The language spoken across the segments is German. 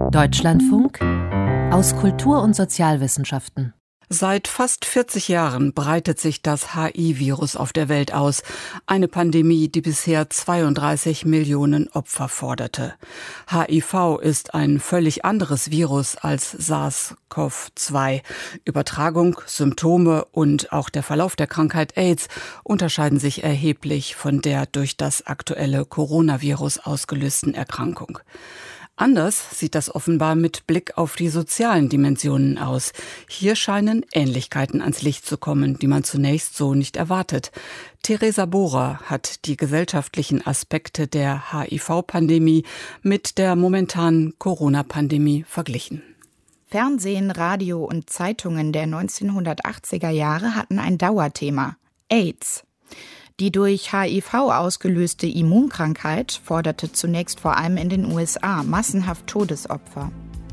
Deutschlandfunk aus Kultur- und Sozialwissenschaften. Seit fast 40 Jahren breitet sich das HIV-Virus auf der Welt aus. Eine Pandemie, die bisher 32 Millionen Opfer forderte. HIV ist ein völlig anderes Virus als SARS-CoV-2. Übertragung, Symptome und auch der Verlauf der Krankheit AIDS unterscheiden sich erheblich von der durch das aktuelle Coronavirus ausgelösten Erkrankung. Anders sieht das offenbar mit Blick auf die sozialen Dimensionen aus. Hier scheinen Ähnlichkeiten ans Licht zu kommen, die man zunächst so nicht erwartet. Theresa Bohrer hat die gesellschaftlichen Aspekte der HIV-Pandemie mit der momentanen Corona-Pandemie verglichen. Fernsehen, Radio und Zeitungen der 1980er Jahre hatten ein Dauerthema: AIDS. Die durch HIV ausgelöste Immunkrankheit forderte zunächst vor allem in den USA massenhaft Todesopfer.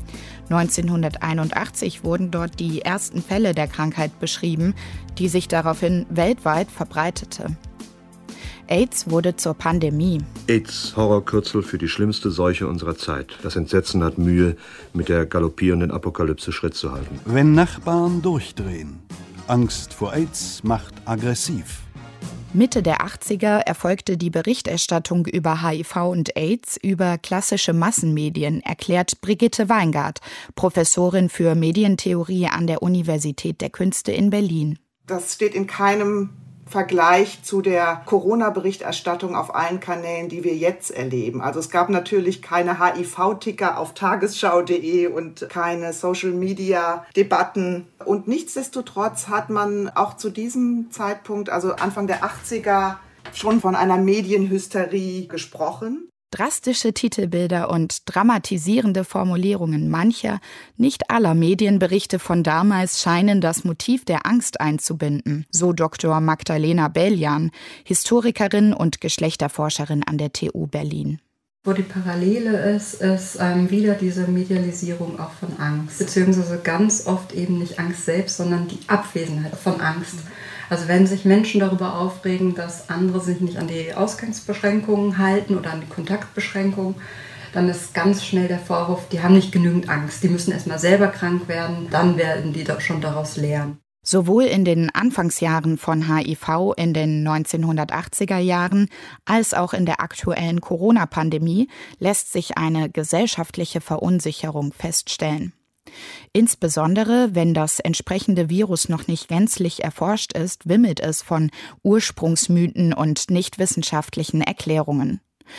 1981 wurden dort die ersten Fälle der Krankheit beschrieben, die sich daraufhin weltweit verbreitete. AIDS wurde zur Pandemie. AIDS, Horrorkürzel für die schlimmste Seuche unserer Zeit. Das Entsetzen hat Mühe, mit der galoppierenden Apokalypse Schritt zu halten. Wenn Nachbarn durchdrehen. Angst vor AIDS macht aggressiv. Mitte der 80er erfolgte die Berichterstattung über HIV und AIDS über klassische Massenmedien, erklärt Brigitte Weingart, Professorin für Medientheorie an der Universität der Künste in Berlin. Das steht in keinem Vergleich zu der Corona-Berichterstattung auf allen Kanälen, die wir jetzt erleben. Also es gab natürlich keine HIV-Ticker auf tagesschau.de und keine Social-Media-Debatten. Und nichtsdestotrotz hat man auch zu diesem Zeitpunkt, also Anfang der 80er, schon von einer Medienhysterie gesprochen. Drastische Titelbilder und dramatisierende Formulierungen mancher, nicht aller Medienberichte von damals scheinen das Motiv der Angst einzubinden, so Dr. Magdalena Beljan, Historikerin und Geschlechterforscherin an der TU Berlin. Wo die Parallele ist wieder diese Medialisierung auch von Angst, beziehungsweise ganz oft eben nicht Angst selbst, sondern die Abwesenheit von Angst. Also wenn sich Menschen darüber aufregen, dass andere sich nicht an die Ausgangsbeschränkungen halten oder an die Kontaktbeschränkungen, dann ist ganz schnell der Vorwurf, die haben nicht genügend Angst, die müssen erstmal selber krank werden, dann werden die doch schon daraus lernen. Sowohl in den Anfangsjahren von HIV in den 1980er Jahren als auch in der aktuellen Corona-Pandemie lässt sich eine gesellschaftliche Verunsicherung feststellen. Insbesondere, wenn das entsprechende Virus noch nicht gänzlich erforscht ist, wimmelt es von Ursprungsmythen und nichtwissenschaftlichen Erklärungen.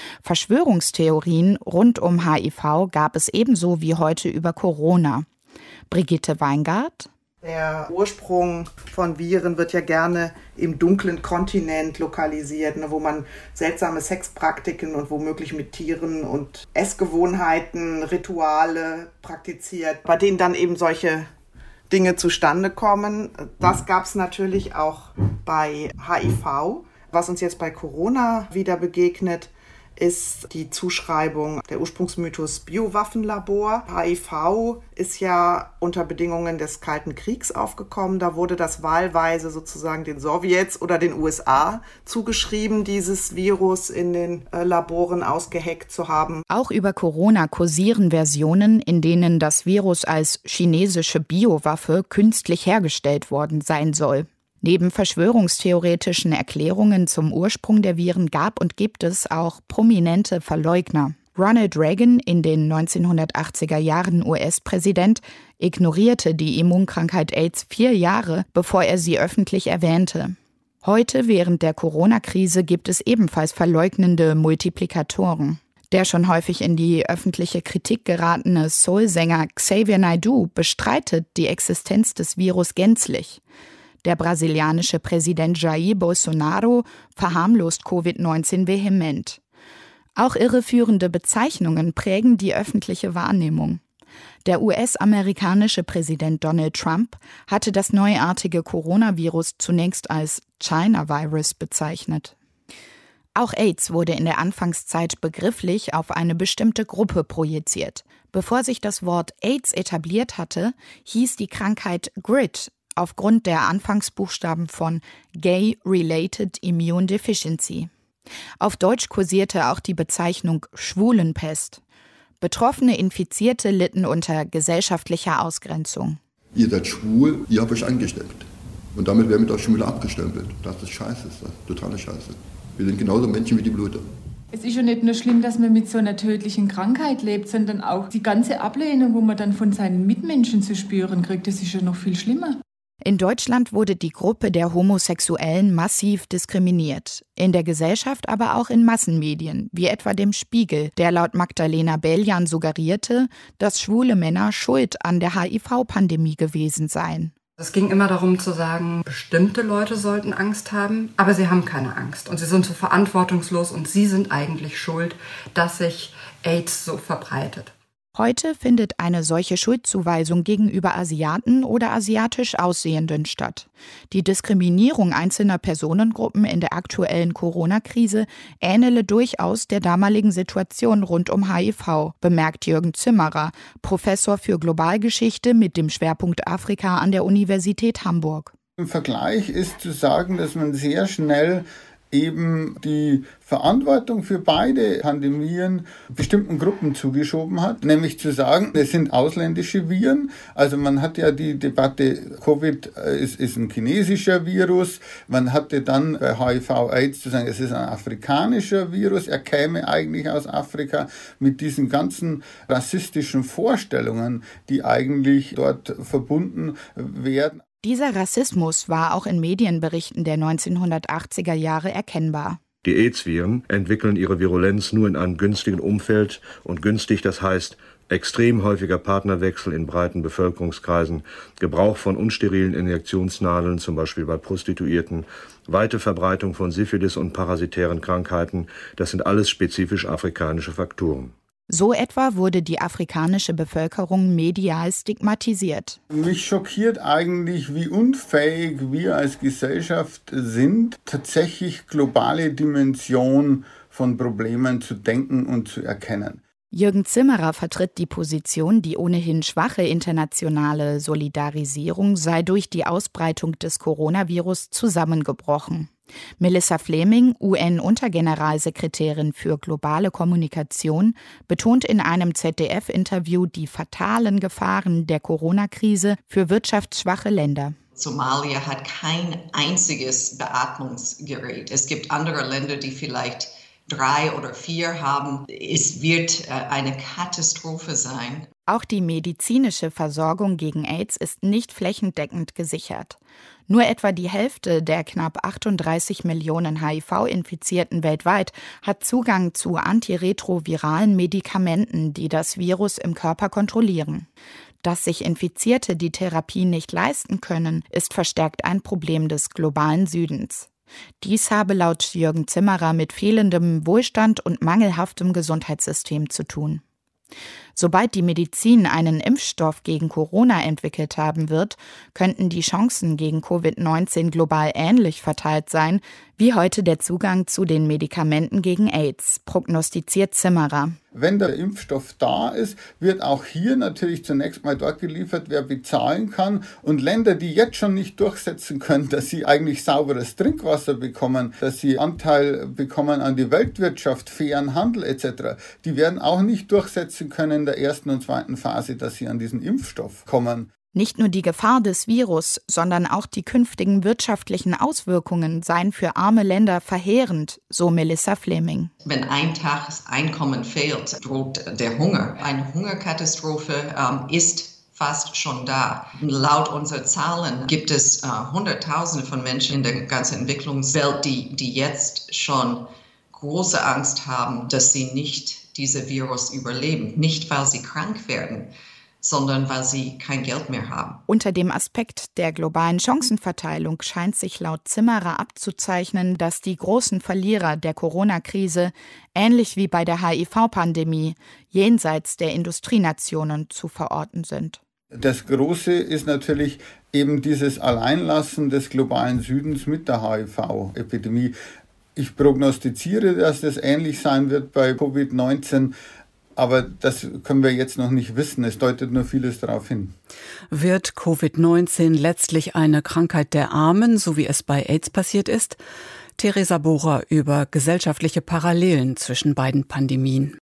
Verschwörungstheorien rund um HIV gab es ebenso wie heute über Corona. Brigitte Weingart. Der Ursprung von Viren wird ja gerne im dunklen Kontinent lokalisiert, wo man seltsame Sexpraktiken und womöglich mit Tieren und Essgewohnheiten, Rituale praktiziert, bei denen dann eben solche Dinge zustande kommen. Das gab es natürlich auch bei HIV. Was uns jetzt bei Corona wieder begegnet, ist die Zuschreibung der Ursprungsmythos Biowaffenlabor. HIV ist ja unter Bedingungen des Kalten Kriegs aufgekommen. Da wurde das wahlweise sozusagen den Sowjets oder den USA zugeschrieben, dieses Virus in den Laboren ausgeheckt zu haben. Auch über Corona kursieren Versionen, in denen das Virus als chinesische Biowaffe künstlich hergestellt worden sein soll. Neben verschwörungstheoretischen Erklärungen zum Ursprung der Viren gab und gibt es auch prominente Verleugner. Ronald Reagan, in den 1980er Jahren US-Präsident, ignorierte die Immunkrankheit AIDS 4 Jahre, bevor er sie öffentlich erwähnte. Heute, während der Corona-Krise, gibt es ebenfalls verleugnende Multiplikatoren. Der schon häufig in die öffentliche Kritik geratene Soul-Sänger Xavier Naidoo bestreitet die Existenz des Virus gänzlich. Der brasilianische Präsident Jair Bolsonaro verharmlost Covid-19 vehement. Auch irreführende Bezeichnungen prägen die öffentliche Wahrnehmung. Der US-amerikanische Präsident Donald Trump hatte das neuartige Coronavirus zunächst als China-Virus bezeichnet. Auch AIDS wurde in der Anfangszeit begrifflich auf eine bestimmte Gruppe projiziert. Bevor sich das Wort AIDS etabliert hatte, hieß die Krankheit GRID, aufgrund der Anfangsbuchstaben von Gay-Related Immune Deficiency. Auf Deutsch kursierte auch die Bezeichnung Schwulenpest. Betroffene Infizierte litten unter gesellschaftlicher Ausgrenzung. Ihr seid schwul, ihr habt euch angesteckt. Und damit werden wir doch schon wieder abgestempelt. Das ist scheiße, das ist totale Scheiße. Wir sind genauso Menschen wie die Bluter. Es ist ja nicht nur schlimm, dass man mit so einer tödlichen Krankheit lebt, sondern auch die ganze Ablehnung, wo man dann von seinen Mitmenschen zu spüren kriegt, das ist ja noch viel schlimmer. In Deutschland wurde die Gruppe der Homosexuellen massiv diskriminiert. In der Gesellschaft, aber auch in Massenmedien, wie etwa dem Spiegel, der laut Magdalena Beljan suggerierte, dass schwule Männer schuld an der HIV-Pandemie gewesen seien. Es ging immer darum zu sagen, bestimmte Leute sollten Angst haben, aber sie haben keine Angst. Und sie sind so verantwortungslos und sie sind eigentlich schuld, dass sich AIDS so verbreitet. Heute findet eine solche Schuldzuweisung gegenüber Asiaten oder asiatisch Aussehenden statt. Die Diskriminierung einzelner Personengruppen in der aktuellen Corona-Krise ähnele durchaus der damaligen Situation rund um HIV, bemerkt Jürgen Zimmerer, Professor für Globalgeschichte mit dem Schwerpunkt Afrika an der Universität Hamburg. Im Vergleich ist zu sagen, dass man sehr schnell eben die Verantwortung für beide Pandemien bestimmten Gruppen zugeschoben hat, nämlich zu sagen, es sind ausländische Viren. Also man hat ja die Debatte, Covid ist ein chinesischer Virus, man hatte dann bei HIV/AIDS zu sagen, es ist ein afrikanischer Virus, er käme eigentlich aus Afrika, mit diesen ganzen rassistischen Vorstellungen, die eigentlich dort verbunden werden. Dieser Rassismus war auch in Medienberichten der 1980er Jahre erkennbar. Die AIDS-Viren entwickeln ihre Virulenz nur in einem günstigen Umfeld und günstig, das heißt extrem häufiger Partnerwechsel in breiten Bevölkerungskreisen, Gebrauch von unsterilen Injektionsnadeln, zum Beispiel bei Prostituierten, weite Verbreitung von Syphilis und parasitären Krankheiten, das sind alles spezifisch afrikanische Faktoren. So etwa wurde die afrikanische Bevölkerung medial stigmatisiert. Mich schockiert eigentlich, wie unfähig wir als Gesellschaft sind, tatsächlich globale Dimension von Problemen zu denken und zu erkennen. Jürgen Zimmerer vertritt die Position, die ohnehin schwache internationale Solidarisierung sei durch die Ausbreitung des Coronavirus zusammengebrochen. Melissa Fleming, UN-Untergeneralsekretärin für globale Kommunikation, betont in einem ZDF-Interview die fatalen Gefahren der Corona-Krise für wirtschaftsschwache Länder. Somalia hat kein einziges Beatmungsgerät. Es gibt andere Länder, die vielleicht 3 oder 4 haben. Es wird eine Katastrophe sein. Auch die medizinische Versorgung gegen AIDS ist nicht flächendeckend gesichert. Nur etwa die Hälfte der knapp 38 Millionen HIV-Infizierten weltweit hat Zugang zu antiretroviralen Medikamenten, die das Virus im Körper kontrollieren. Dass sich Infizierte die Therapie nicht leisten können, ist verstärkt ein Problem des globalen Südens. Dies habe laut Jürgen Zimmerer mit fehlendem Wohlstand und mangelhaftem Gesundheitssystem zu tun. Sobald die Medizin einen Impfstoff gegen Corona entwickelt haben wird, könnten die Chancen gegen Covid-19 global ähnlich verteilt sein wie heute der Zugang zu den Medikamenten gegen AIDS, prognostiziert Zimmerer. Wenn der Impfstoff da ist, wird auch hier natürlich zunächst mal dort geliefert, wer bezahlen kann. Und Länder, die jetzt schon nicht durchsetzen können, dass sie eigentlich sauberes Trinkwasser bekommen, dass sie Anteil bekommen an die Weltwirtschaft, fairen Handel etc., die werden auch nicht durchsetzen können in der ersten und zweiten Phase, dass sie an diesen Impfstoff kommen. Nicht nur die Gefahr des Virus, sondern auch die künftigen wirtschaftlichen Auswirkungen seien für arme Länder verheerend, so Melissa Fleming. Wenn ein Tageseinkommen fehlt, droht der Hunger. Eine Hungerkatastrophe ist fast schon da. Laut unserer Zahlen gibt es Hunderttausende von Menschen in der ganzen Entwicklungswelt, die jetzt schon große Angst haben, dass sie nicht dieses Virus überleben. Nicht, weil sie krank werden, sondern weil sie kein Geld mehr haben. Unter dem Aspekt der globalen Chancenverteilung scheint sich laut Zimmerer abzuzeichnen, dass die großen Verlierer der Corona-Krise, ähnlich wie bei der HIV-Pandemie, jenseits der Industrienationen zu verorten sind. Das Große ist natürlich eben dieses Alleinlassen des globalen Südens mit der HIV-Epidemie. Ich prognostiziere, dass das ähnlich sein wird bei Covid-19. Aber das können wir jetzt noch nicht wissen. Es deutet nur vieles darauf hin. Wird Covid-19 letztlich eine Krankheit der Armen, so wie es bei AIDS passiert ist? Theresa Bohrer über gesellschaftliche Parallelen zwischen beiden Pandemien.